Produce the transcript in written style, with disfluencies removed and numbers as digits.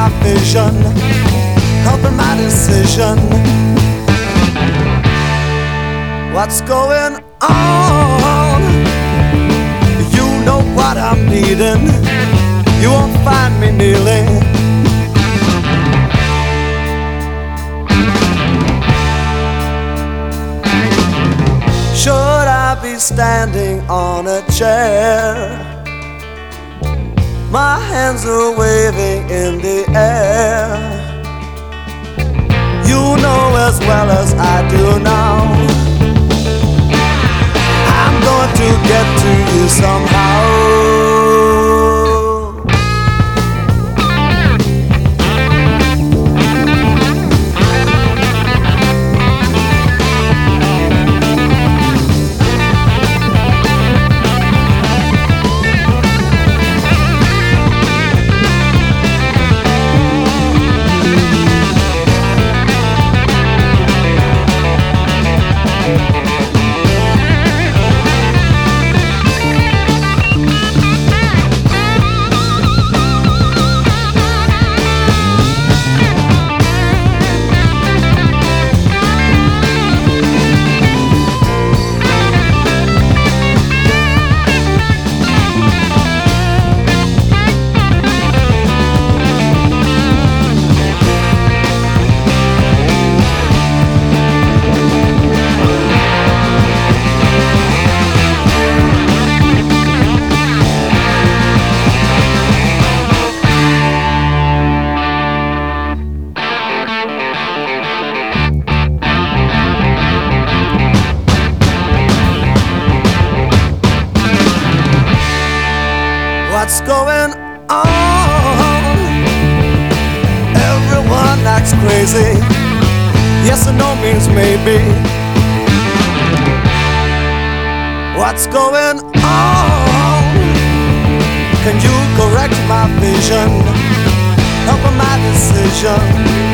my vision, helping my decision. What's going on? You know what I'm needing. You won't find me kneeling. Should I be standing on a chair? My hands are waving in the air. You know as well as I do now, I'm going to get to you somehow. What's going on? Everyone acts crazy. Yes or no means maybe. What's going on? Can you correct my vision, help my decision?